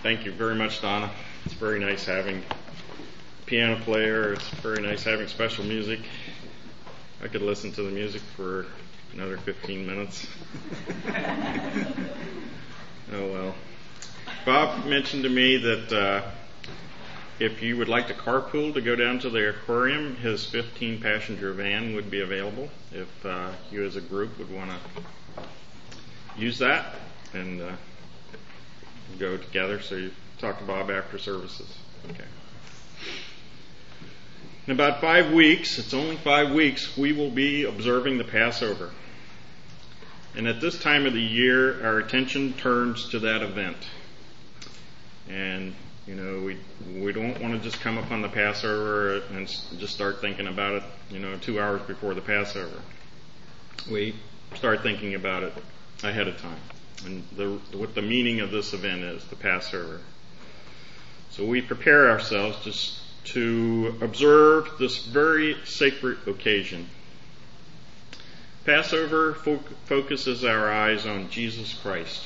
Thank you very much, Donna. It's very nice having a piano player. It's very nice having special music. I could listen to the music for another 15 minutes. Oh well. Bob mentioned to me that if you would like to carpool to go down to the aquarium, his 15-passenger van would be available if you as a group would want to use that and go together. So you talk to Bob after services. Okay. In about 5 weeks, it's only 5 weeks, we will be observing the Passover. And at this time of the year, our attention turns to that event. And, you know, we don't want to just come upon the Passover and just start thinking about it, 2 hours before the Passover. We start thinking about it ahead of time. And what the meaning of this event is, the Passover. So we prepare ourselves just to observe this very sacred occasion. Passover focuses our eyes on Jesus Christ.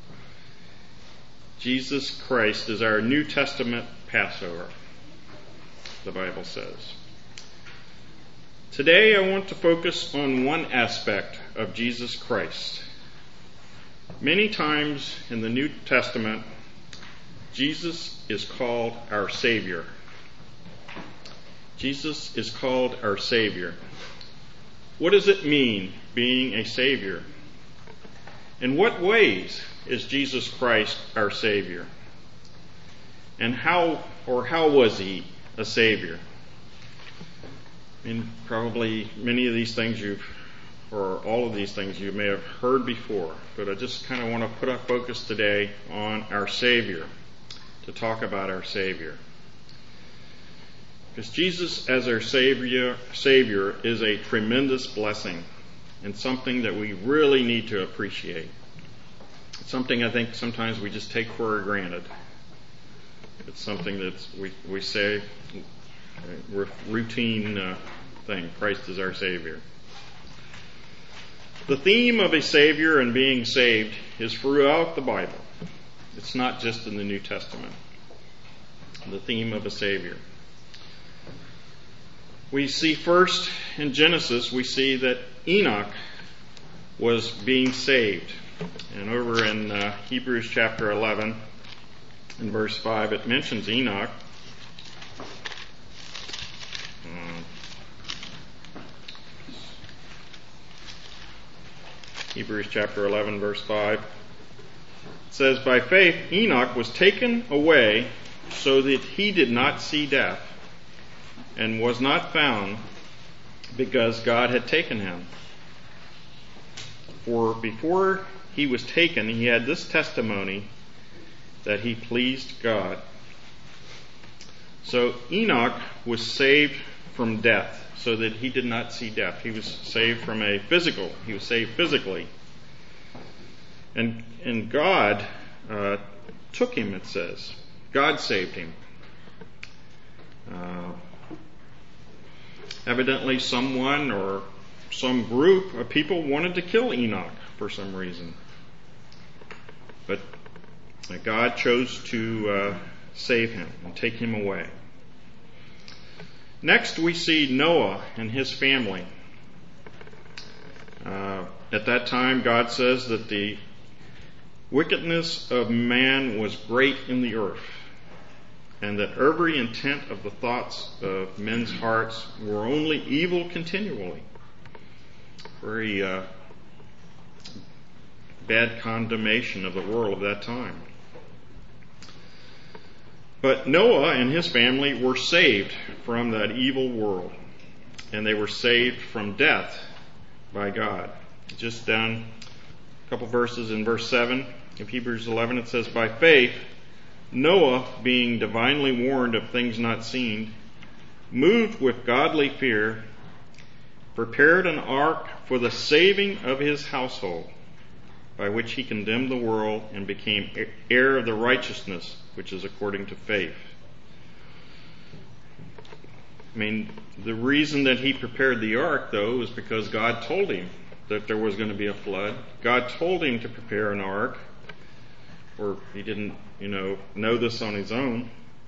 Jesus Christ is our New Testament Passover, the Bible says. Today I want to focus on one aspect of Jesus Christ. Many times in the New Testament, Jesus is called our Savior. Jesus is called our Savior. What does it mean, being a Savior? In what ways is Jesus Christ our Savior? And how was He a Savior? And probably many of these things all of these things you may have heard before, but I just kind of want to put our focus today on our Savior, to talk about our Savior. Because Jesus as our Savior is a tremendous blessing and something that we really need to appreciate. It's something I think sometimes we just take for granted. It's something that we say, routine thing. Christ is our Savior. The theme of a Savior and being saved is throughout the Bible. It's not just in the New Testament. The theme of a Savior. We see first in Genesis, we see that Enoch was being saved. And over in Hebrews chapter 11, in verse 5, it mentions Enoch. Hebrews chapter 11, verse 5. It says, "By faith Enoch was taken away so that he did not see death, and was not found because God had taken him. For before he was taken, he had this testimony that he pleased God." So Enoch was saved from death so that he did not see death. He was saved he was saved physically. And God took him, it says. God saved him. Evidently someone or some group of people wanted to kill Enoch for some reason. But God chose to save him and take him away. Next we see Noah and his family. At that time God says that the wickedness of man was great in the earth, and that every intent of the thoughts of men's hearts were only evil continually. Very bad condemnation of the world of that time. But Noah and his family were saved from that evil world, and they were saved from death by God. Just down a couple verses in verse 7 of Hebrews 11, it says, "By faith Noah, being divinely warned of things not seen, moved with godly fear, prepared an ark for the saving of his household, by which he condemned the world and became heir of the righteousness which is according to faith." The reason that he prepared the ark, though, is because God told him that there was going to be a flood. God told him to prepare an ark. or he didn't, know this on his own.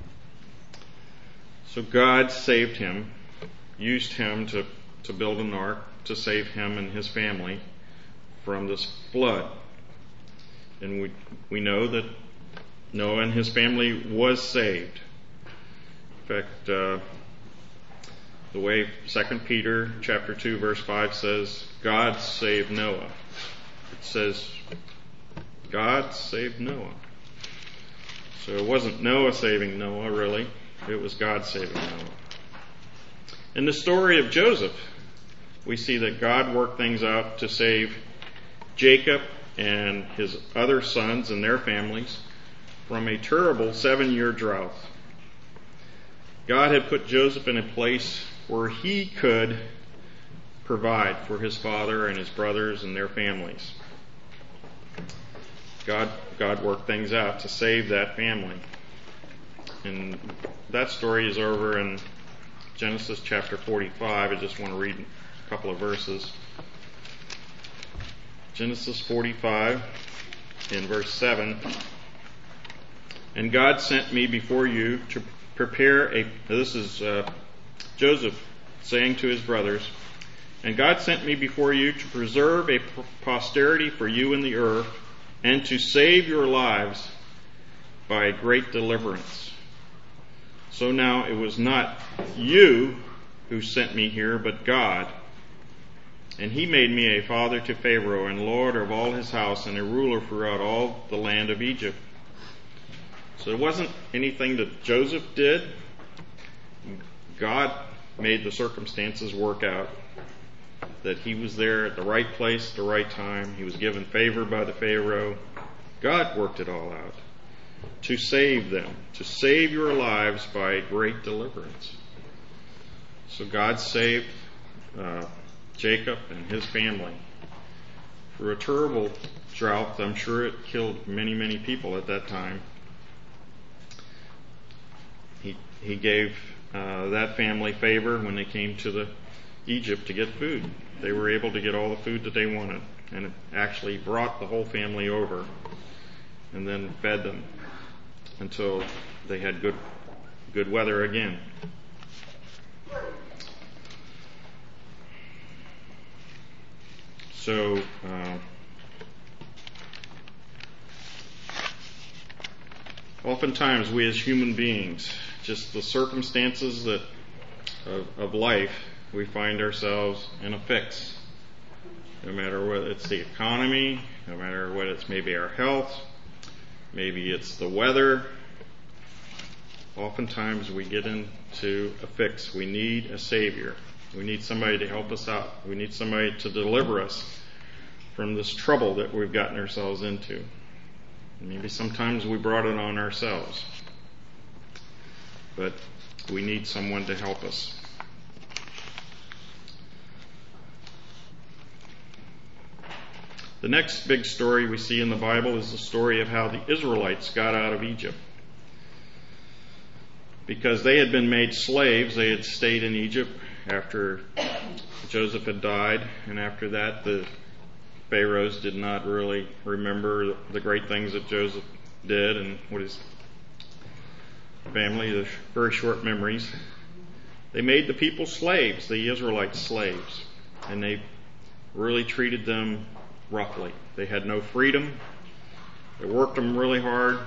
So God saved him, used him to build an ark to save him and his family from this flood. And we know that Noah and his family was saved. In fact, the way 2 Peter chapter 2 verse 5 says, God saved Noah. It says, God saved Noah. So it wasn't Noah saving Noah, really. It was God saving Noah. In the story of Joseph, we see that God worked things out to save Jacob and his other sons and their families from a terrible 7-year drought. God had put Joseph in a place where he could provide for his father and his brothers and their families. God worked things out to save that family. And that story is over in Genesis chapter 45. I just want to read a couple of verses. Genesis 45 in verse 7. And God sent me before you to prepare this is Joseph saying to his brothers, and God sent me before you to preserve a posterity for you in the earth, and to save your lives by a great deliverance. So now it was not you who sent me here, but God. And he made me a father to Pharaoh, and lord of all his house, and a ruler throughout all the land of Egypt. So it wasn't anything that Joseph did. God made the circumstances work out, that he was there at the right place at the right time. He was given favor by the Pharaoh. God worked it all out to save them, to save your lives by a great deliverance. So God saved Jacob and his family through a terrible drought. I'm sure it killed many, many people at that time. He gave that family favor when they came to Egypt to get food. They were able to get all the food that they wanted, and it actually brought the whole family over and then fed them until they had good weather again. So oftentimes we as human beings, just the circumstances of life, we find ourselves in a fix. No matter whether it's the economy, no matter what it's maybe our health, maybe it's the weather. Oftentimes we get into a fix. We need a Savior. We need somebody to help us out. We need somebody to deliver us from this trouble that we've gotten ourselves into. Maybe sometimes we brought it on ourselves. But we need someone to help us. The next big story we see in the Bible is the story of how the Israelites got out of Egypt. Because they had been made slaves, they had stayed in Egypt after Joseph had died, and after that the Pharaohs did not really remember the great things that Joseph did and what his family, the very short memories. They made the people slaves, the Israelites slaves, and they really treated them roughly. They had no freedom. They worked them really hard.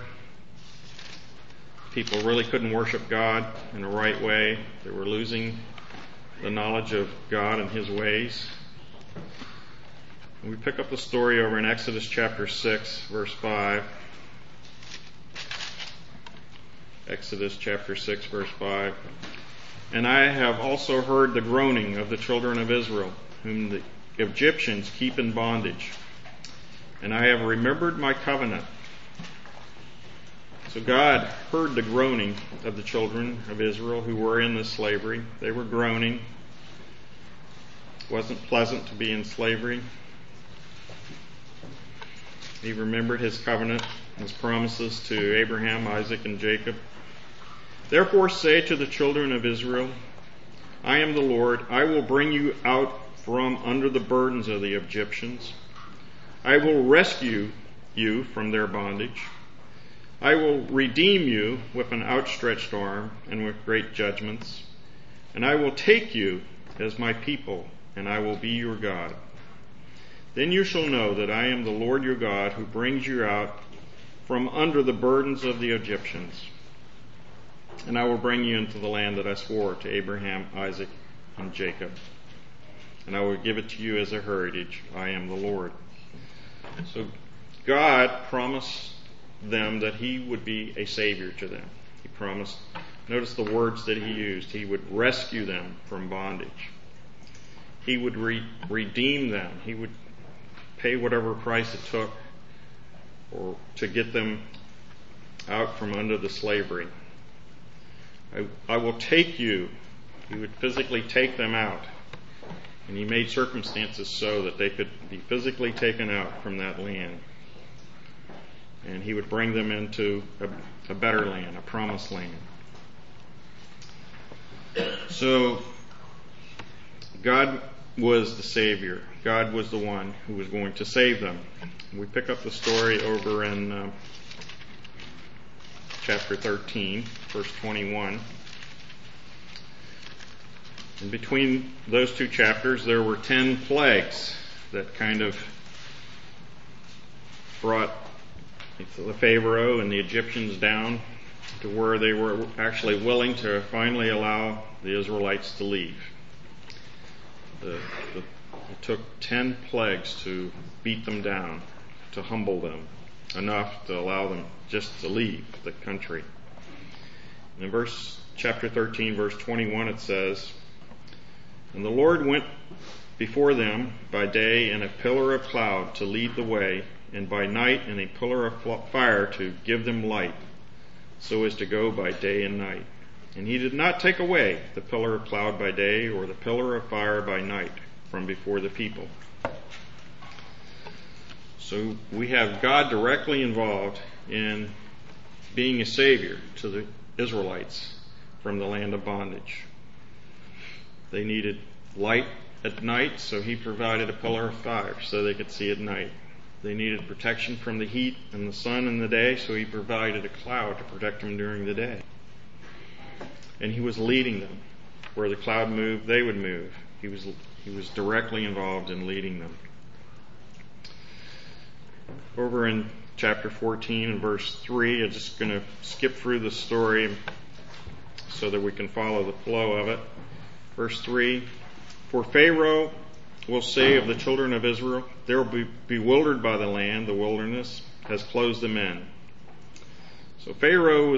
People really couldn't worship God in the right way. They were losing the knowledge of God and His ways. And we pick up the story over in Exodus chapter 6, verse 5. Exodus chapter 6, verse 5. And I have also heard the groaning of the children of Israel, whom the Egyptians keep in bondage. And I have remembered my covenant. So God heard the groaning of the children of Israel who were in this slavery. They were groaning. It wasn't pleasant to be in slavery. He remembered His covenant, His promises to Abraham, Isaac, and Jacob. Therefore say to the children of Israel, I am the Lord. I will bring you out from under the burdens of the Egyptians. I will rescue you from their bondage. I will redeem you with an outstretched arm and with great judgments, and I will take you as my people, and I will be your God. Then you shall know that I am the Lord your God, who brings you out from under the burdens of the Egyptians. And I will bring you into the land that I swore to Abraham, Isaac, and Jacob. And I will give it to you as a heritage. I am the Lord. So God promised them that He would be a Savior to them. He promised, notice the words that He used. He would rescue them from bondage. He would redeem them. He would pay whatever price it took or to get them out from under the slavery. I will take you. He would physically take them out. And He made circumstances so that they could be physically taken out from that land. And He would bring them into a better land, a promised land. So, God was the Savior. God was the one who was going to save them. We pick up the story over in chapter 13, verse 21. And between those two chapters, there were 10 plagues that kind of brought the Pharaoh and the Egyptians down to where they were actually willing to finally allow the Israelites to leave. It took 10 plagues to beat them down, to humble them, enough to allow them just to leave the country. In chapter 13, verse 21, it says, "And the Lord went before them by day in a pillar of cloud to lead the way, and by night in a pillar of fire to give them light, so as to go by day and night. And He did not take away the pillar of cloud by day or the pillar of fire by night from before the people." So we have God directly involved in being a Savior to the Israelites from the land of bondage. They needed light at night, so He provided a pillar of fire so they could see at night. They needed protection from the heat and the sun in the day, so He provided a cloud to protect them during the day. And He was leading them. Where the cloud moved, they would move. He was directly involved in leading them. Over in chapter 14 and verse 3, I'm just going to skip through the story so that we can follow the flow of it. Verse 3, "For Pharaoh will say of the children of Israel, they will be bewildered by the land, the wilderness has closed them in." So Pharaoh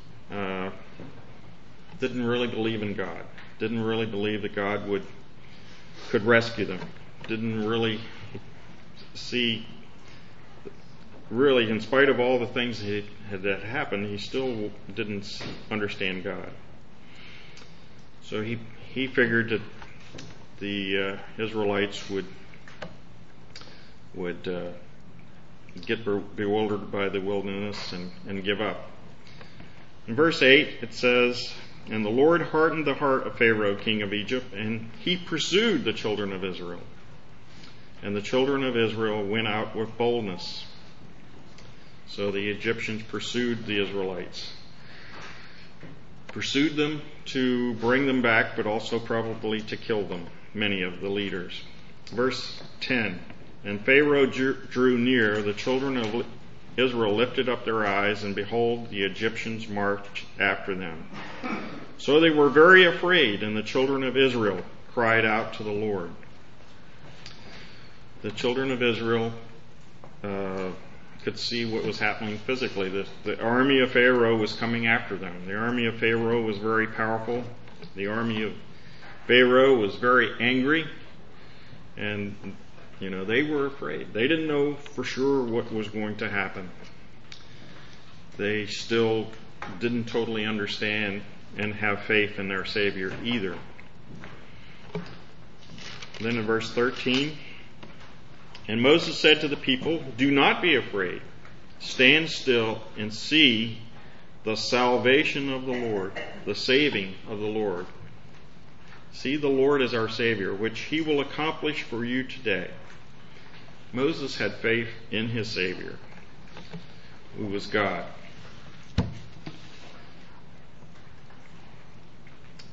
didn't really believe in God, didn't really believe that God could rescue them, didn't really see, really, in spite of all the things that happened, he still didn't understand God. So he figured that the Israelites would get bewildered by the wilderness and give up. In verse 8 it says, "And the Lord hardened the heart of Pharaoh, king of Egypt, and he pursued the children of Israel. And the children of Israel went out with boldness." So the Egyptians pursued the Israelites. Pursued them to bring them back, but also probably to kill them, many of the leaders. Verse 10, "And Pharaoh drew near, the children of Israel lifted up their eyes, and behold, the Egyptians marched after them. So they were very afraid, and the children of Israel cried out to the Lord." The children of Israel could see what was happening physically. The army of Pharaoh was coming after them. The army of Pharaoh was very powerful. The army of Pharaoh was very angry. And, they were afraid. They didn't know for sure what was going to happen. They still didn't totally understand and have faith in their Savior either. Then in verse 13, "And Moses said to the people, 'Do not be afraid. Stand still and see the salvation of the Lord,'" the saving of the Lord. "See the Lord as our Savior, which He will accomplish for you today." Moses had faith in his Savior, who was God.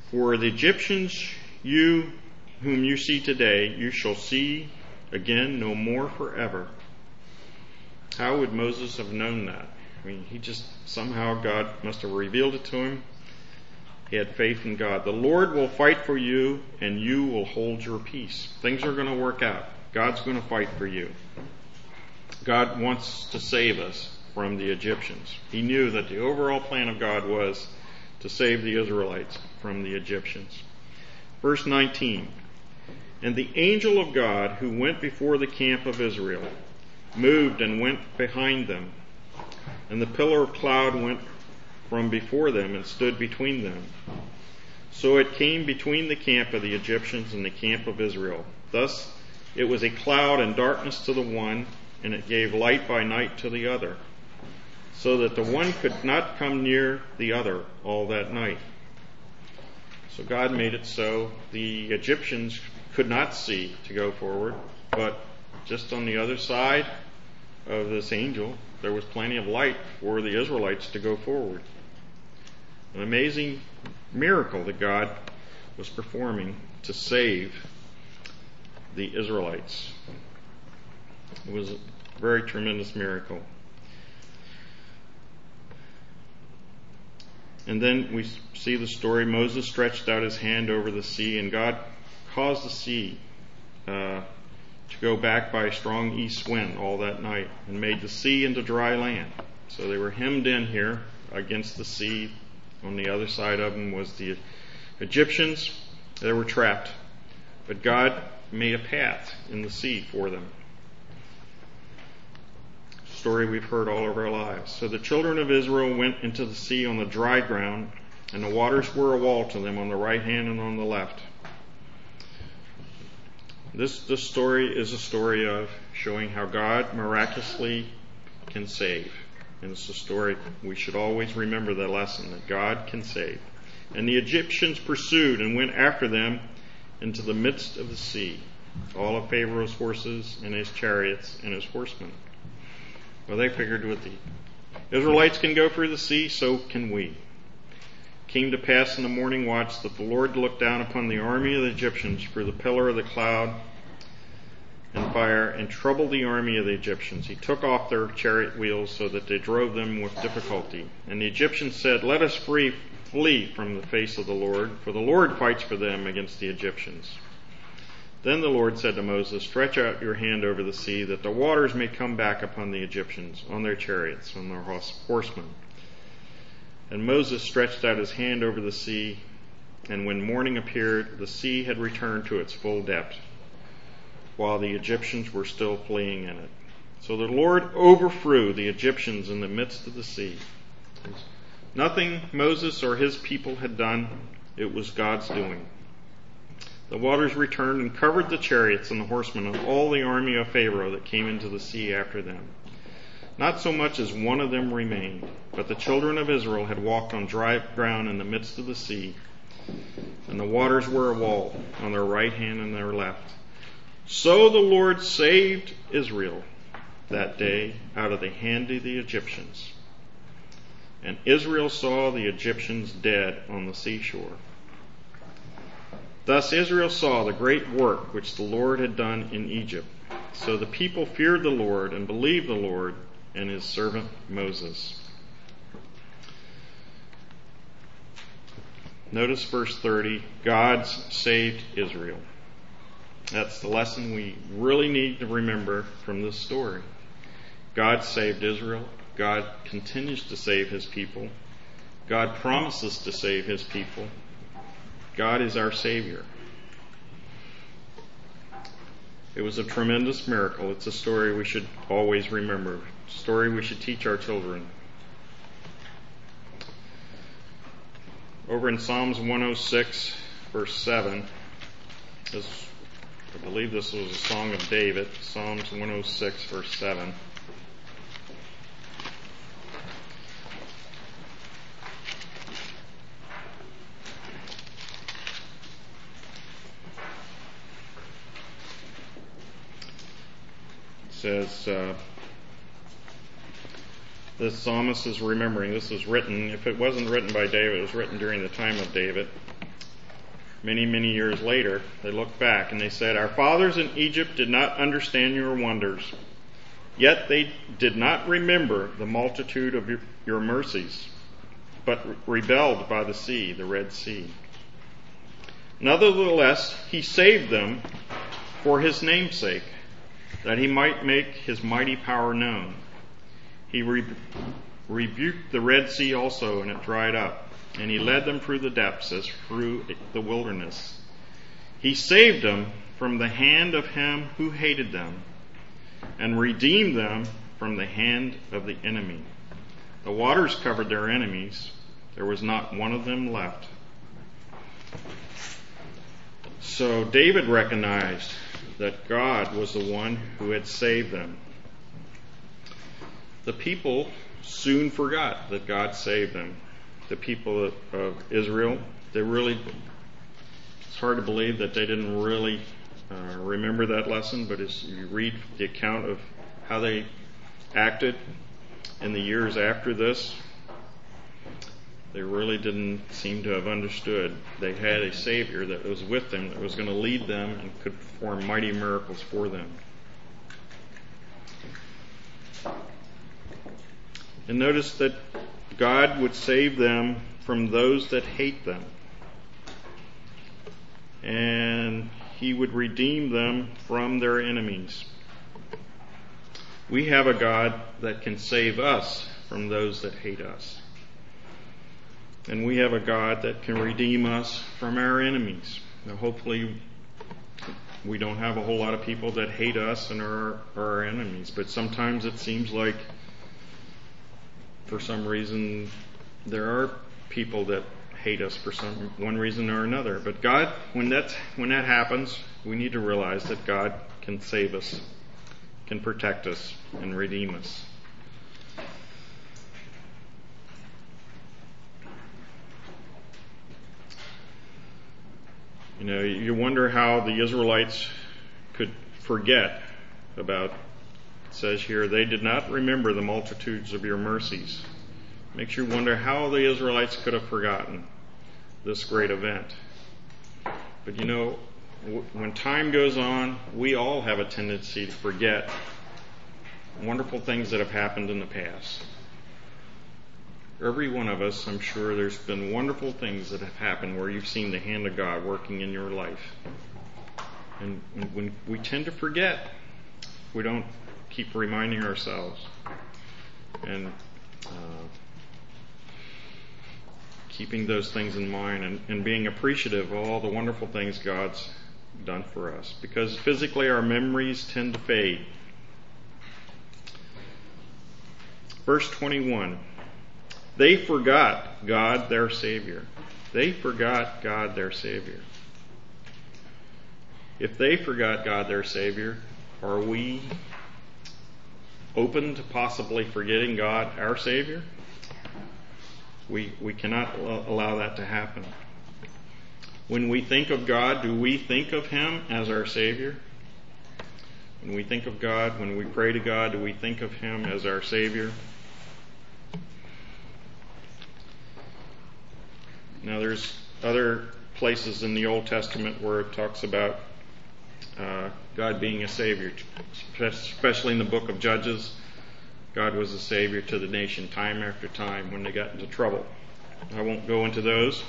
For the Egyptians whom you see today, you shall see again no more forever. How would Moses have known that? I mean, somehow God must have revealed it to him. He had faith in God. The Lord will fight for you, and you will hold your peace. Things are going to work out. God's going to fight for you. God wants to save us from the Egyptians. He knew that the overall plan of God was to save the Israelites from the Egyptians. Verse 19. And the angel of God who went before the camp of Israel moved and went behind them. And the pillar of cloud went from before them and stood between them. So it came between the camp of the Egyptians and the camp of Israel. Thus it was a cloud and darkness to the one, and it gave light by night to the other, so that the one could not come near the other all that night. So God made it so the Egyptians could not see to go forward, but just on the other side of this angel, there was plenty of light for the Israelites to go forward. An amazing miracle that God was performing to save the Israelites. It was a very tremendous miracle. And then we see the story. Moses stretched out his hand over the sea, and God caused the sea to go back by a strong east wind all that night and made the sea into dry land. So they were hemmed in here against the sea. On the other side of them was the Egyptians. They were trapped. But God made a path in the sea for them. Story we've heard all of our lives. So the children of Israel went into the sea on the dry ground, and the waters were a wall to them on the right hand and on the left. This story is a story of showing how God miraculously can save. And it's a story we should always remember the lesson that God can save. And the Egyptians pursued and went after them into the midst of the sea, all of Pharaoh's horses and his chariots and his horsemen. Well, they figured with the Israelites can go through the sea, so can we. It came to pass in the morning watch that the Lord looked down upon the army of the Egyptians through the pillar of the cloud and fire and troubled the army of the Egyptians. He took off their chariot wheels so that they drove them with difficulty. And the Egyptians said, "Let us flee from the face of the Lord, for the Lord fights for them against the Egyptians." Then the Lord said to Moses, "Stretch out your hand over the sea, that the waters may come back upon the Egyptians, on their chariots, on their horsemen." And Moses stretched out his hand over the sea, and when morning appeared, the sea had returned to its full depth, while the Egyptians were still fleeing in it. So the Lord overthrew the Egyptians in the midst of the sea. Nothing Moses or his people had done, it was God's doing. The waters returned and covered the chariots and the horsemen and all the army of Pharaoh that came into the sea after them. Not so much as one of them remained, but the children of Israel had walked on dry ground in the midst of the sea, and the waters were a wall on their right hand and their left. So the Lord saved Israel that day out of the hand of the Egyptians. And Israel saw the Egyptians dead on the seashore. Thus Israel saw the great work which the Lord had done in Egypt. So the people feared the Lord and believed the Lord and his servant Moses. Notice verse 30, God saved Israel. That's the lesson we really need to remember from this story. God saved Israel. God continues to save his people. God promises to save his people. God is our Savior. It was a tremendous miracle. It's a story we should always remember. A story we should teach our children. Over in Psalms 106, verse 7, I believe this was a song of David. Psalms 106, verse 7. Says, this psalmist is remembering, this was written, if it wasn't written by David, it was written during the time of David. many, many years later, they look back and they said, "Our fathers in Egypt did not understand your wonders, yet they did not remember the multitude of your mercies, but rebelled by the sea, the Red Sea. Nevertheless, he saved them for his name's sake, that he might make his mighty power known. He rebuked the Red Sea also, and it dried up, and he led them through the depths as through the wilderness. He saved them from the hand of him who hated them, and redeemed them from the hand of the enemy. The waters covered their enemies. There was not one of them left." So David recognized that God was the one who had saved them. The people soon forgot that God saved them. The people of Israel, it's hard to believe that they didn't really remember that lesson, but as you read the account of how they acted in the years after this, they really didn't seem to have understood. They had a Savior that was with them, that was going to lead them and could perform mighty miracles for them. And notice that God would save them from those that hate them. And He would redeem them from their enemies. We have a God that can save us from those that hate us. And we have a God that can redeem us from our enemies. Now, hopefully, we don't have a whole lot of people that hate us and are our enemies. But sometimes it seems like, for some reason, there are people that hate us for one reason or another. But God, when that happens, we need to realize that God can save us, can protect us, and redeem us. You know, you wonder how the Israelites could forget about, it says here, they did not remember the multitudes of your mercies. Makes you wonder how the Israelites could have forgotten this great event. But you know, when time goes on, we all have a tendency to forget wonderful things that have happened in the past. Every one of us, I'm sure there's been wonderful things that have happened where you've seen the hand of God working in your life. And when we tend to forget, we don't keep reminding ourselves and keeping those things in mind and being appreciative of all the wonderful things God's done for us. Because physically our memories tend to fade. Verse 21. They forgot God their Savior. They forgot God their Savior. If they forgot God their Savior, are we open to possibly forgetting God our Savior? We cannot allow that to happen. When we think of God, do we think of Him as our Savior? When we think of God, when we pray to God, do we think of Him as our Savior? Now there's other places in the Old Testament where it talks about God being a Savior, especially in the book of Judges. God was a Savior to the nation time after time when they got into trouble. I won't go into those.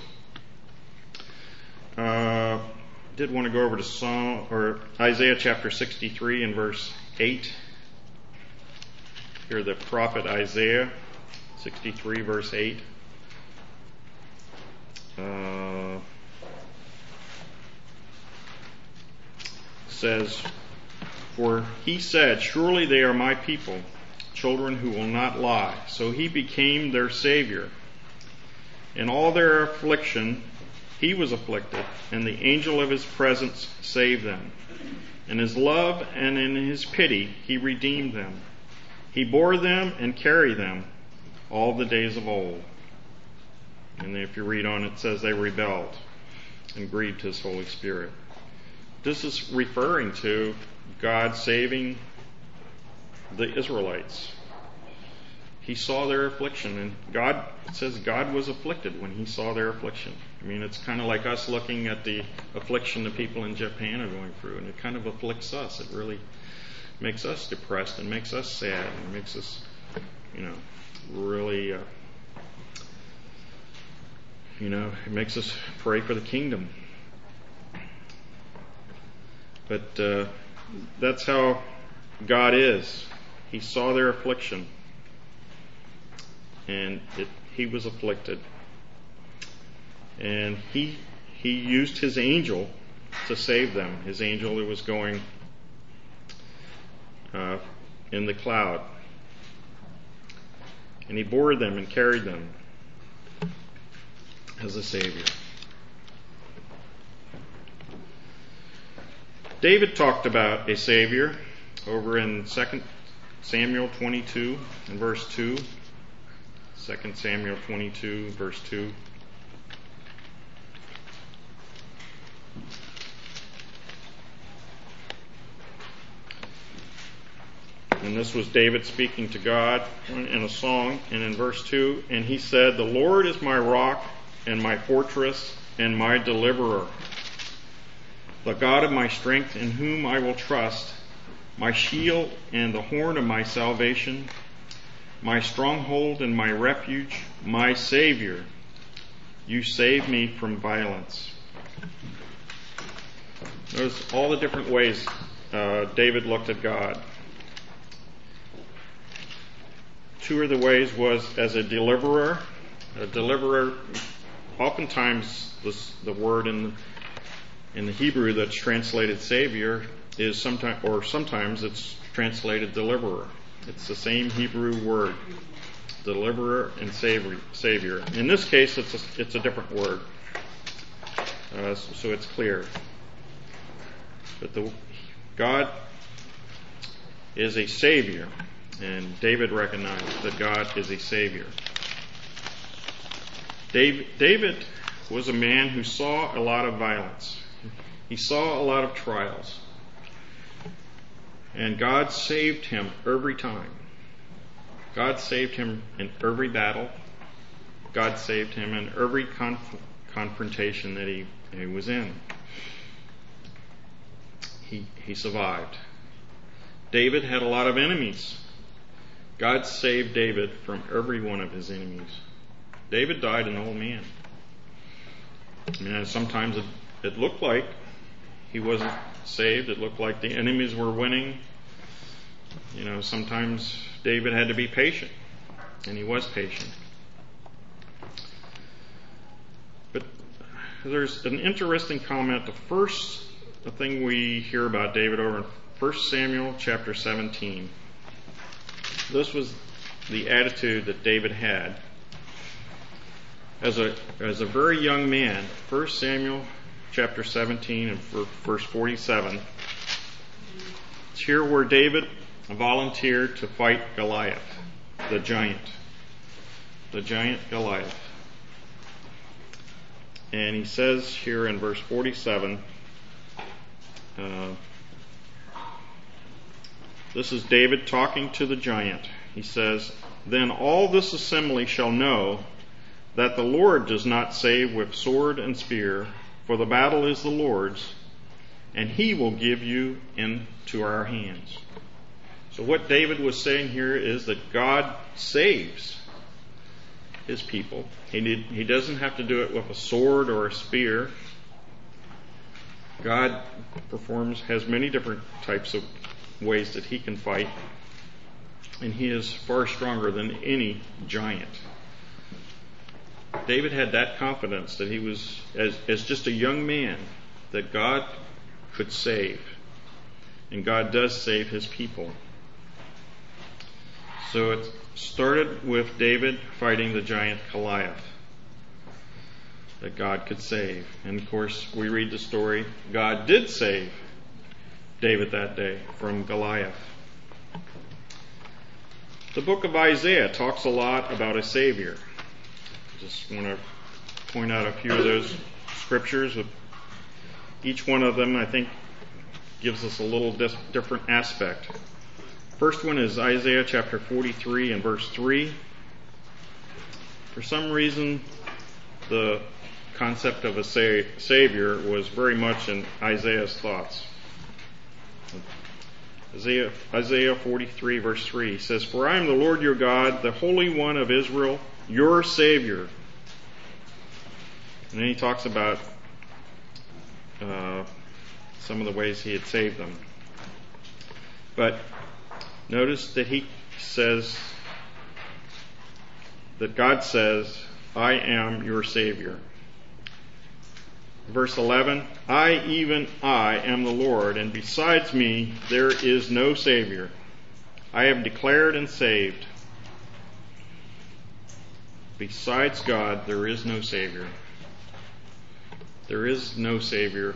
Did want to go over to Isaiah chapter 63 and verse 8. Here the prophet Isaiah 63 verse 8. Says, "For he said, surely they are my people, children who will not lie. So he became their Savior. In all their affliction, he was afflicted, and the angel of his presence saved them. In his love and in his pity, he redeemed them. He bore them and carried them all the days of old." And if you read on, it says they rebelled and grieved his Holy Spirit. This is referring to God saving the Israelites. he saw their affliction, and God, it says God was afflicted when he saw their affliction. I mean, it's kind of like us looking at the affliction the people in Japan are going through, and it kind of afflicts us. It really makes us depressed and makes us sad and makes us, really, it makes us pray for the kingdom. But that's how God is. He saw their affliction, and he was afflicted. And he used his angel to save them. His angel that was going in the cloud. And he bore them and carried them as a Savior. David talked about a Savior over in 2 Samuel 22 and verse 2. 2 Samuel 22 verse 2. And this was David speaking to God in a song. And in verse 2, and he said, "The Lord is my rock and my fortress and my deliverer, the God of my strength, in whom I will trust, my shield and the horn of my salvation, my stronghold and my refuge, my Savior. You save me from violence." Notice all the different ways David looked at God. Two of the ways was as a deliverer. A deliverer, oftentimes the word in the Hebrew that's translated Savior is sometimes it's translated deliverer. It's the same Hebrew word, deliverer and Savior. In this case, it's a different word, so it's clear. But God is a Savior, and David recognized that God is a Savior. David was a man who saw a lot of violence. He saw a lot of trials. And God saved him every time. God saved him in every battle. God saved him in every confrontation that he was in. He survived. David had a lot of enemies. God saved David from every one of his enemies. David died an old man. Sometimes it looked like he wasn't saved. It looked like the enemies were winning. Sometimes David had to be patient, and he was patient. But there's an interesting comment. The thing we hear about David over in 1 Samuel chapter 17. This was the attitude that David had as a very young man. 1 Samuel chapter 17 and verse 47. It's here where David volunteered to fight Goliath, the giant Goliath. And he says here in verse 47, this is David talking to the giant. He says, "Then all this assembly shall know that the Lord does not save with sword and spear, for the battle is the Lord's, and he will give you into our hands." So what David was saying here is that God saves his people. He doesn't have to do it with a sword or a spear. God has many different types of ways that he can fight, and he is far stronger than any giant. David had that confidence that he was, as just a young man, that God could save, and God does save his people. So it started with David fighting the giant Goliath that God could save. And of course, we read the story. God did save David that day from Goliath. The book of Isaiah talks a lot about a Savior. Just want to point out a few of those scriptures. Each one of them, I think, gives us a little different aspect First one is Isaiah chapter 43 and verse 3. For some reason, the concept of a Savior was very much in Isaiah's thoughts. Isaiah 43 verse 3 says, "For I am the Lord your God, the Holy One of Israel, your Savior." And then he talks about some of the ways he had saved them. But notice that he says, that God says, "I am your Savior." Verse 11, "I, even I, am the Lord, and besides me there is no Savior. I have declared and saved." Besides God, there is no Savior. There is no Savior.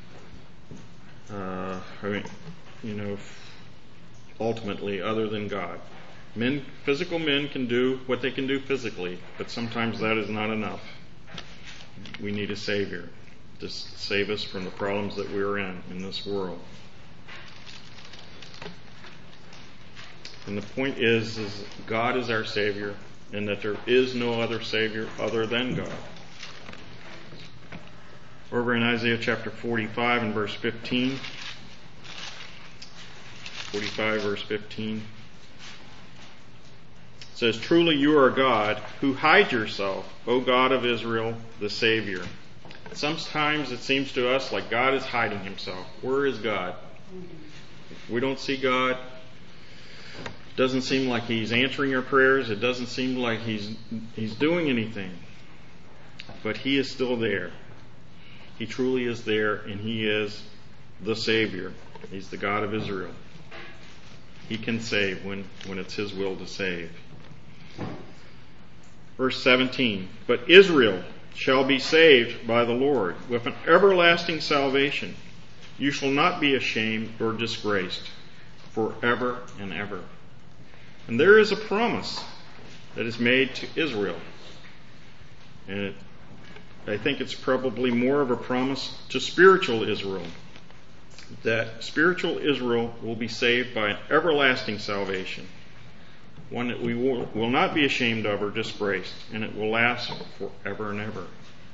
Ultimately, other than God. Physical men can do what they can do physically, but sometimes that is not enough. We need a Savior to save us from the problems that we're in this world. And the point is God is our Savior, and that there is no other Savior other than God. Over in Isaiah chapter 45 and verse 15. 45 verse 15. It says, "Truly you are God, who hide yourself, O God of Israel, the Savior." Sometimes it seems to us like God is hiding himself. Where is God? We don't see God. It doesn't seem like he's answering our prayers. It doesn't seem like he's doing anything. But he is still there. He truly is there, and he is the Savior. He's the God of Israel. He can save when it's his will to save. Verse 17, "But Israel shall be saved by the Lord with an everlasting salvation. You shall not be ashamed or disgraced forever and ever." And there is a promise that is made to Israel. And I think it's probably more of a promise to spiritual Israel. That spiritual Israel will be saved by an everlasting salvation. One that we will not be ashamed of or disgraced, and it will last forever and ever.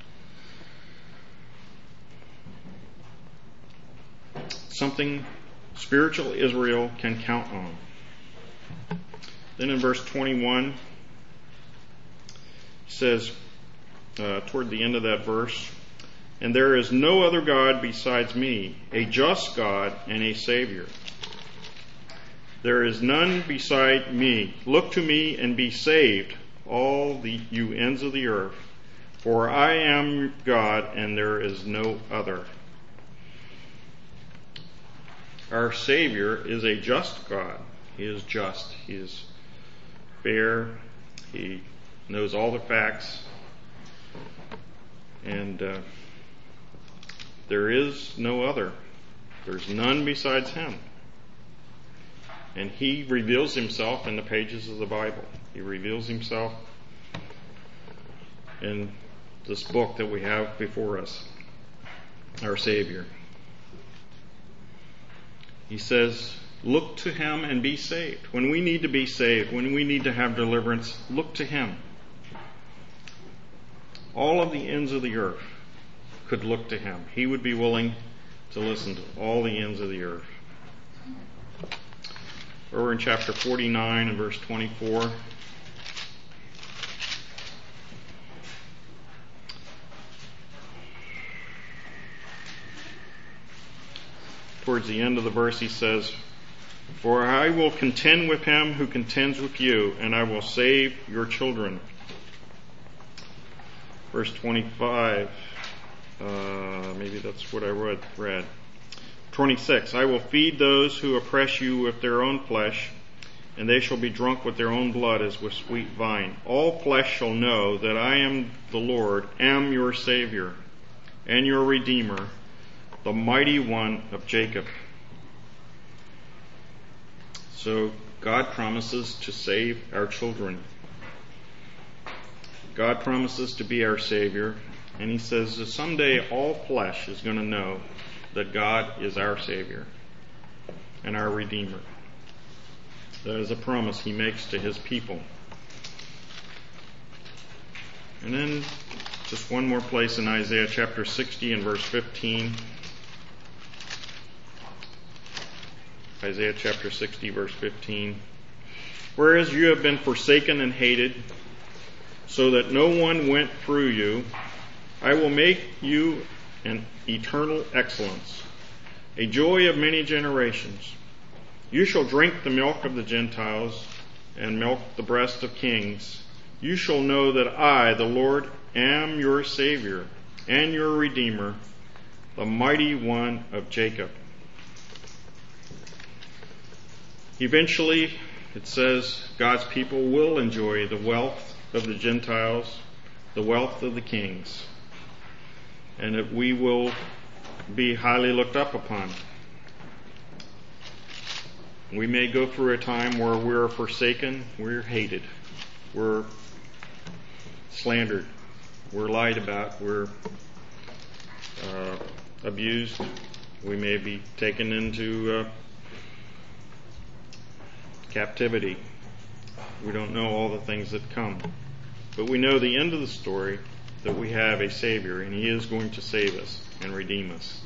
Something spiritual Israel can count on. Then in verse 21, it says, toward the end of that verse, "And there is no other God besides me, a just God and a Savior. There is none beside me. Look to me and be saved, all you ends of the earth. For I am God and there is no other." Our Savior is a just God. He is just. He is fair. He knows all the facts. And there is no other. There's none besides him. And he reveals himself in the pages of the Bible. He reveals himself in this book that we have before us, our Savior. He says, look to him and be saved. When we need to be saved, when we need to have deliverance, look to him. All of the ends of the earth could look to him. He would be willing to listen to all the ends of the earth. Over in chapter 49 and verse 24. Towards the end of the verse he says, "For I will contend with him who contends with you, and I will save your children." Verse 25, maybe that's what I read. 26, "I will feed those who oppress you with their own flesh, and they shall be drunk with their own blood as with sweet wine. All flesh shall know that I am the Lord, am your Savior, and your Redeemer, the mighty one of Jacob." So God promises to save our children. God promises to be our Savior, and he says that someday all flesh is going to know that God is our Savior and our Redeemer. That is a promise he makes to his people. And then just one more place in Isaiah chapter 60 and verse 15. Isaiah chapter 60 verse 15. Whereas you have been forsaken and hated, so that no one went through you, I will make you an eternal excellence, a joy of many generations. You shall drink the milk of the Gentiles and milk the breast of kings. You shall know that I, the Lord, am your Savior and your Redeemer, the mighty one of Jacob. Eventually, it says, God's people will enjoy the wealth of the Gentiles, the wealth of the kings, and that we will be highly looked up upon. We may go through a time where we're forsaken, we're hated, we're slandered, we're lied about, we're abused. We may be taken into captivity. We don't know all the things that come. But we know the end of the story, that we have a Savior, and He is going to save us and redeem us.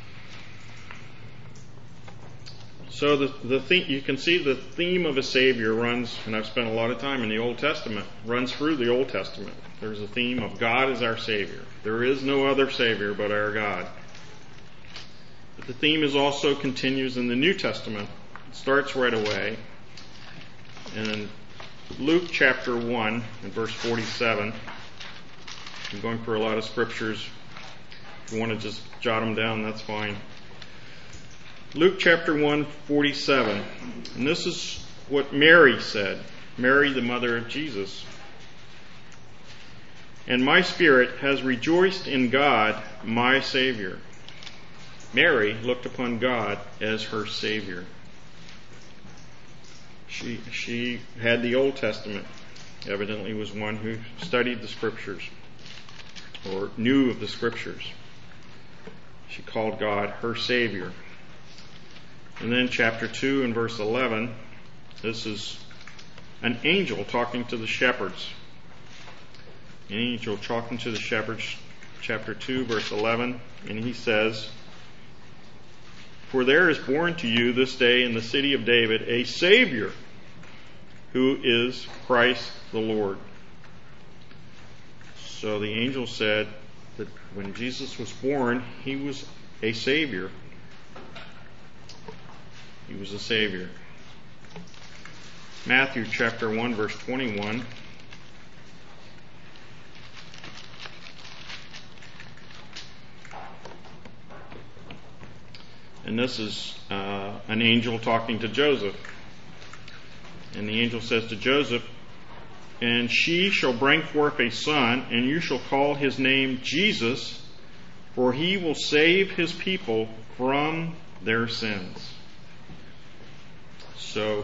So you can see the theme of a Savior runs, and I've spent a lot of time in the Old Testament, runs through the Old Testament. There's a theme of God as our Savior. There is no other Savior but our God. But the theme also continues in the New Testament. It starts right away. In Luke chapter 1 and verse 47, I'm going through a lot of scriptures. If you want to just jot them down, that's fine. Luke chapter 1, 47. And this is what Mary said. Mary, the mother of Jesus. And my spirit has rejoiced in God, my Savior. Mary looked upon God as her Savior. She had the Old Testament. Evidently was one who studied the Scriptures or knew of the Scriptures. She called God her Savior. And then chapter 2 and verse 11, this is an angel talking to the shepherds. An angel talking to the shepherds, chapter 2 verse 11, and he says, For there is born to you this day in the city of David a Savior, who is Christ the Lord. So the angel said that when Jesus was born, He was a Savior. He was a Savior. Matthew chapter 1 verse 21. And this is an angel talking to Joseph. And the angel says to Joseph, And she shall bring forth a son, and you shall call his name Jesus, for he will save his people from their sins. So,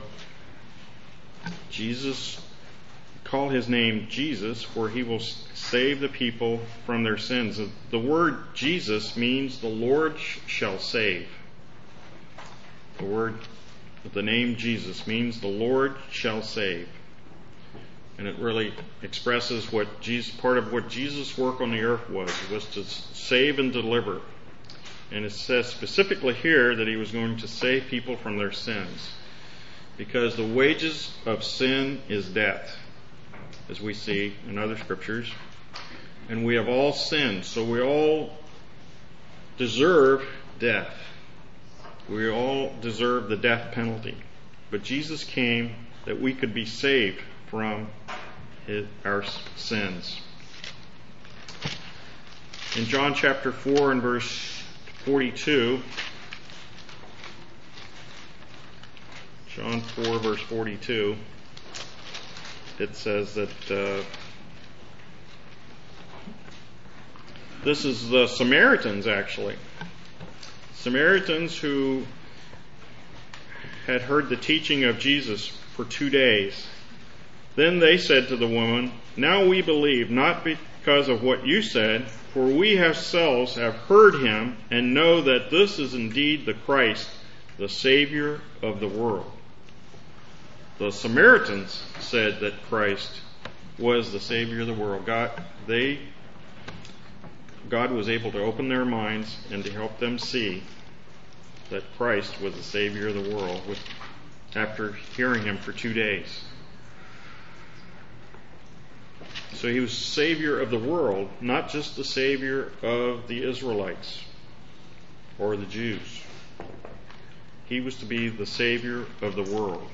Jesus, call his name Jesus, for he will save the people from their sins. The word Jesus means the Lord shall save. The name Jesus means the Lord shall save. And it really expresses part of what Jesus' work on the earth was to save and deliver. And it says specifically here that He was going to save people from their sins. Because the wages of sin is death, as we see in other scriptures. And we have all sinned, so we all deserve death. We all deserve the death penalty. But Jesus came that we could be saved from our sins. In John chapter 4 and verse 42, John 4 verse 42, it says that this is the Samaritans actually. Samaritans who had heard the teaching of Jesus for 2 days. Then they said to the woman, Now we believe, not because of what you said, for we ourselves have heard Him and know that this is indeed the Christ, the Savior of the world. the Samaritans said that Christ was the Savior of the world. God was able to open their minds and to help them see that Christ was the Savior of the world after hearing Him for 2 days. So He was Savior of the world, not just the Savior of the Israelites or the Jews. He was to be the Savior of the world.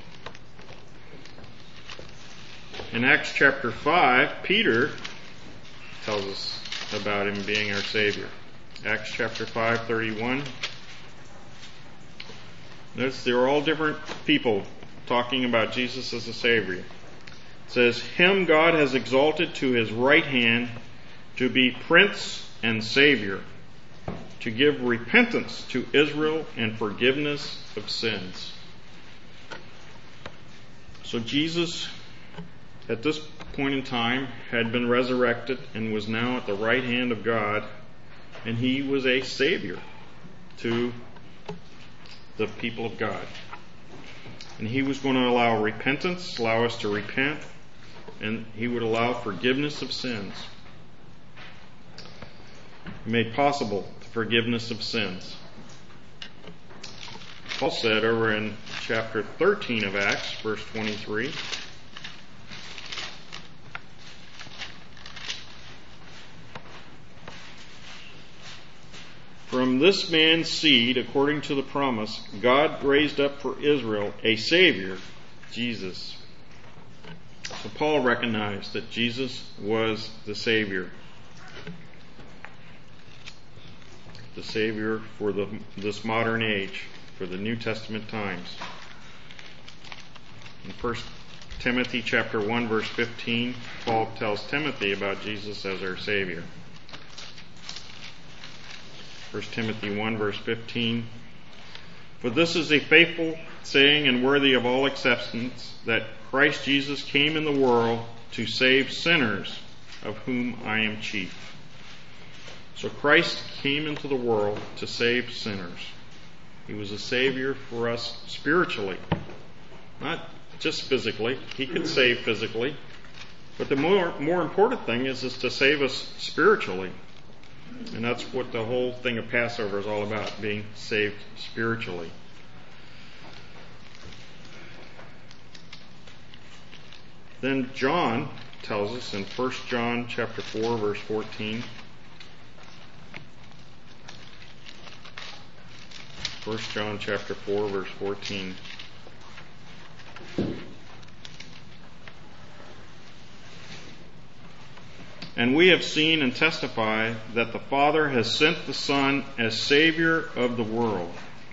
In Acts chapter 5, Peter tells us about Him being our Savior. Acts chapter 5:31. Notice there are all different people talking about Jesus as a Savior. It says, Him God has exalted to His right hand to be Prince and Savior, to give repentance to Israel and forgiveness of sins. So Jesus, at this point in time, had been resurrected and was now at the right hand of God, and He was a Savior to the people of God. And He was going to allow repentance, allow us to repent, and He would allow forgiveness of sins. He made possible the forgiveness of sins. Paul said over in chapter 13 of Acts, verse 23, From this man's seed, according to the promise, God raised up for Israel a Savior, Jesus. So Paul recognized that Jesus was the Savior. The Savior for this modern age, for the New Testament times. In 1 Timothy chapter 1, verse 15, Paul tells Timothy about Jesus as our Savior. 1 Timothy 1, verse 15. For this is a faithful saying and worthy of all acceptance, that Christ Jesus came in the world to save sinners, of whom I am chief. So Christ came into the world to save sinners. He was a Savior for us spiritually, not just physically. He could save physically, but the more important thing is to save us spiritually. And that's what the whole thing of Passover is all about, being saved spiritually. Then John tells us in 1 John chapter 4, verse 14. 1 John chapter 4, verse 14. And we have seen and testify that the Father has sent the Son as Savior of the world.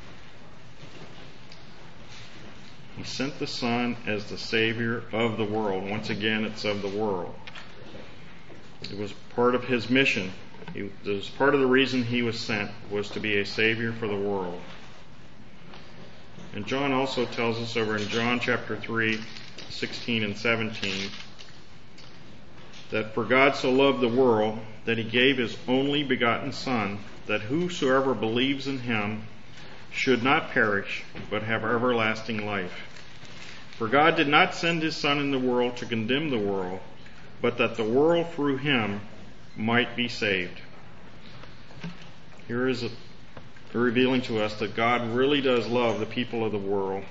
He sent the Son as the Savior of the world. Once again, it's of the world. It was part of His mission. It was part of the reason He was sent, was to be a Savior for the world. And John also tells us over in John chapter 3, 16 and 17, that for God so loved the world that He gave His only begotten Son, that whosoever believes in Him should not perish, but have everlasting life. For God did not send His Son in the world to condemn the world, but that the world through Him might be saved. Here is revealing to us that God really does love the people of the world,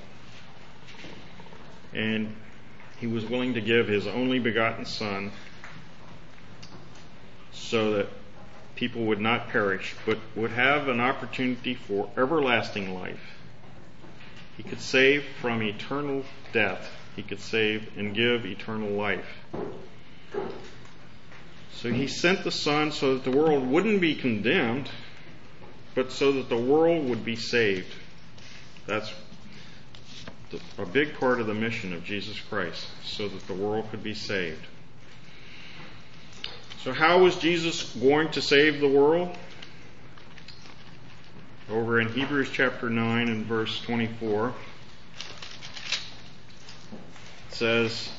and He was willing to give His only begotten Son so that people would not perish, but would have an opportunity for everlasting life. He could save from eternal death. He could save and give eternal life. So He sent the Son so that the world wouldn't be condemned, but so that the world would be saved. That's a big part of the mission of Jesus Christ, so that the world could be saved. So how was Jesus going to save the world? Over in Hebrews chapter 9 and verse 24, it says,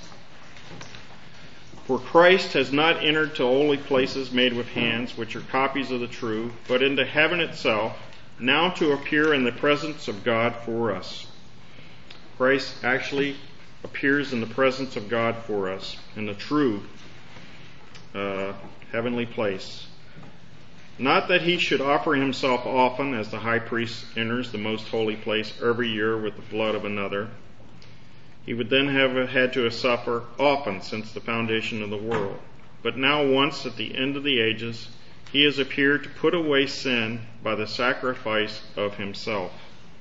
For Christ has not entered to holy places made with hands, which are copies of the true, but into heaven itself, now to appear in the presence of God for us. Christ actually appears in the presence of God for us in the true heavenly place. Not that he should offer himself often, as the high priest enters the most holy place every year with the blood of another. He would then have had to suffer often since the foundation of the world. But now once at the end of the ages, he has appeared to put away sin by the sacrifice of himself.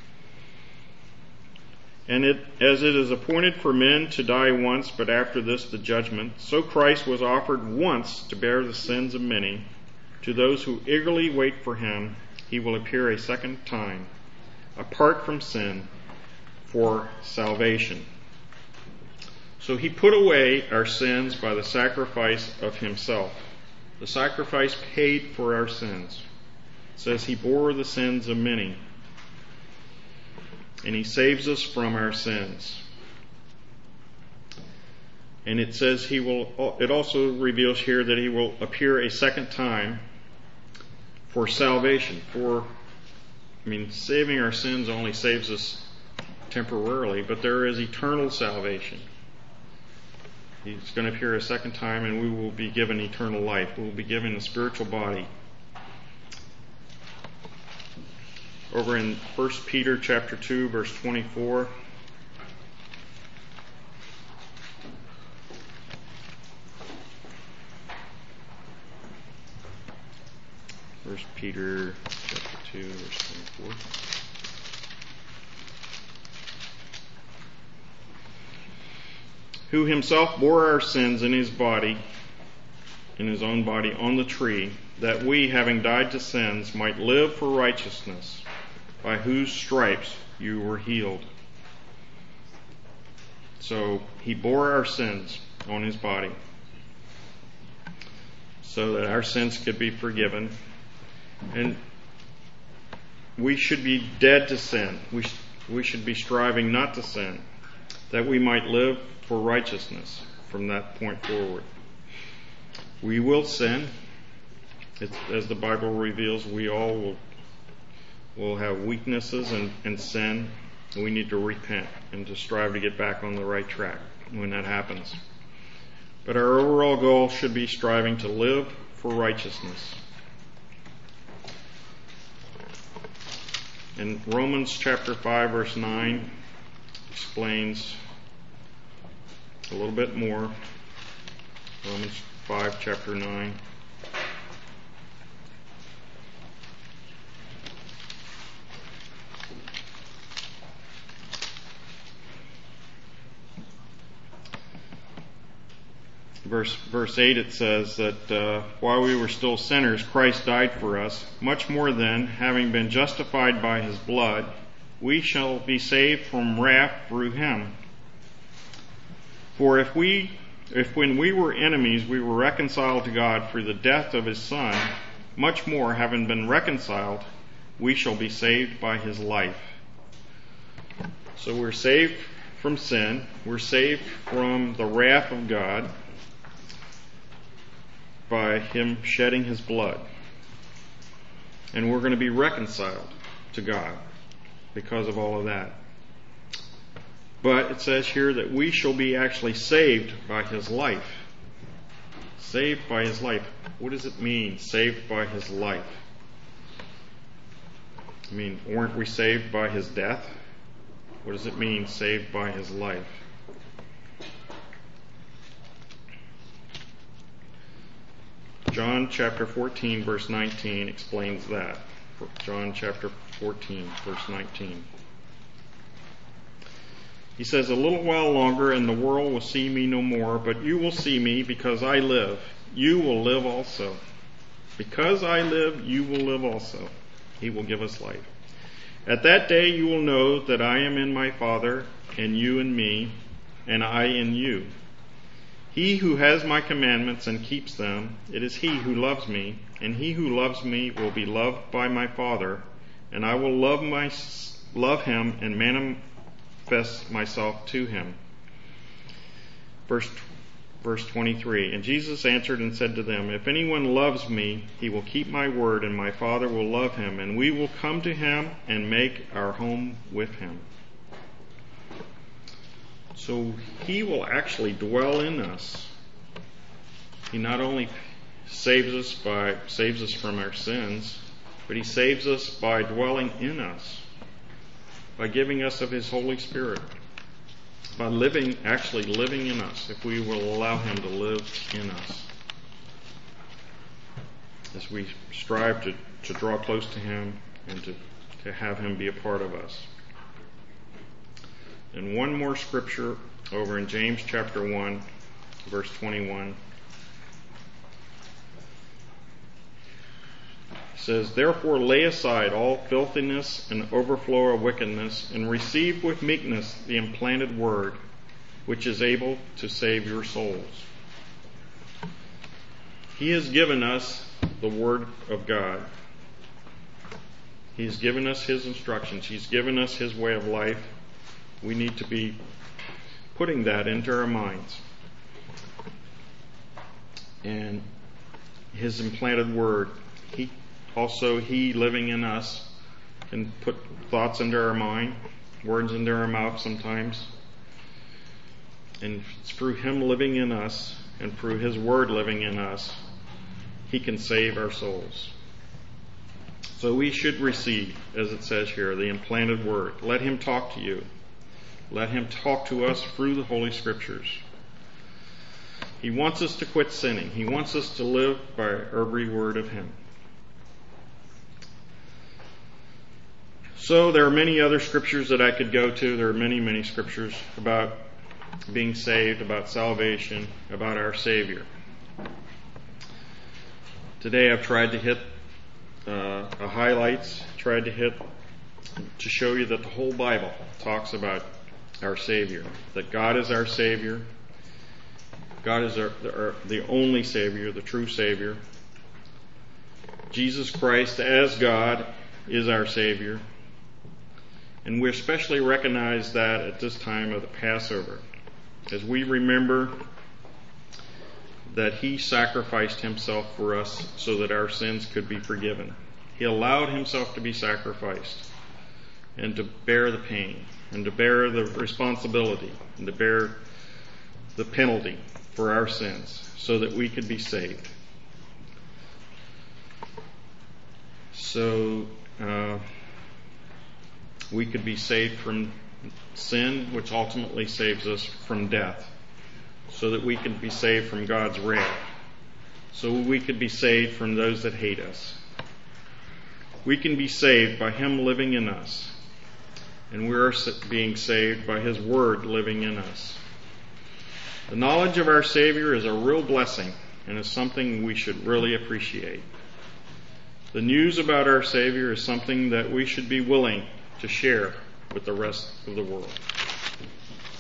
And as it is appointed for men to die once, but after this the judgment, so Christ was offered once to bear the sins of many. To those who eagerly wait for him, he will appear a second time, apart from sin, for salvation. So he put away our sins by the sacrifice of himself. The sacrifice paid for our sins. It says he bore the sins of many. And he saves us from our sins. And it says it also reveals here that he will appear a second time for salvation. Saving our sins only saves us temporarily, but there is eternal salvation. He's going to appear a second time, and we will be given eternal life. We will be given a spiritual body. Over in 1 Peter chapter 2, verse 24. 1 Peter chapter 2, verse 24. Who himself bore our sins in his own body on the tree, that we, having died to sins, might live for righteousness, by whose stripes you were healed. So he bore our sins on his body, so that our sins could be forgiven. And we should be dead to sin. We should be striving not to sin, that we might live for righteousness from that point forward. We will sin. As the Bible reveals, we all will have weaknesses and sin. We need to repent and to strive to get back on the right track when that happens. But our overall goal should be striving to live for righteousness. In Romans chapter 5, verse 9 explains a little bit more. Romans 5, chapter 9. Verse 8, it says that while we were still sinners, Christ died for us. Much more then, having been justified by his blood, we shall be saved from wrath through him. For if when we were enemies, we were reconciled to God through the death of his Son, much more, having been reconciled, we shall be saved by his life. So we're saved from sin. We're saved from the wrath of God by him shedding his blood. And we're going to be reconciled to God because of all of that. But it says here that we shall be actually saved by his life. Saved by his life. What does it mean, saved by his life? Weren't we saved by his death? What does it mean, saved by his life? John chapter 14, verse 19 explains that. John chapter 14, verse 19. He says, "A little while longer, and the world will see me no more, but you will see me because I live. You will live also. Because I live, you will live also." He will give us life. "At that day you will know that I am in my Father, and you in me, and I in you. He who has my commandments and keeps them, it is he who loves me, and he who loves me will be loved by my Father, and I will love him and manifest myself to him." Verse 23, "And Jesus answered and said to them, If anyone loves me, he will keep my word, and my Father will love him, and we will come to him and make our home with him." So He will actually dwell in us. He not only saves us from our sins, but He saves us by dwelling in us, by giving us of His Holy Spirit, by actually living in us, if we will allow Him to live in us, as we strive to draw close to Him and to have Him be a part of us. And one more scripture over in James chapter 1, verse 21. It says, "Therefore lay aside all filthiness and overflow of wickedness, and receive with meekness the implanted word, which is able to save your souls." He has given us the Word of God. He's given us His instructions. He's given us His way of life. We need to be putting that into our minds. And His implanted Word, He living in us, can put thoughts into our mind, words into our mouth sometimes. And it's through Him living in us and through His Word living in us, He can save our souls. So we should receive, as it says here, the implanted Word. Let Him talk to you. Let Him talk to us through the Holy Scriptures. He wants us to quit sinning. He wants us to live by every word of Him. So there are many other scriptures that I could go to. There are many, many scriptures about being saved, about salvation, about our Savior. Today I've tried to hit highlights, to show you that the whole Bible talks about our Savior, that God is our Savior. God is the only Savior, the true Savior. Jesus Christ as God is our Savior. And we especially recognize that at this time of the Passover, as we remember that He sacrificed Himself for us so that our sins could be forgiven. He allowed Himself to be sacrificed and to bear the pain and to bear the responsibility and to bear the penalty for our sins so that we could be saved. So we could be saved from sin, which ultimately saves us from death, so that we could be saved from God's wrath, so we could be saved from those that hate us. We can be saved by Him living in us, and we're being saved by His Word living in us. The knowledge of our Savior is a real blessing and is something we should really appreciate. The news about our Savior is something that we should be willing to share with the rest of the world.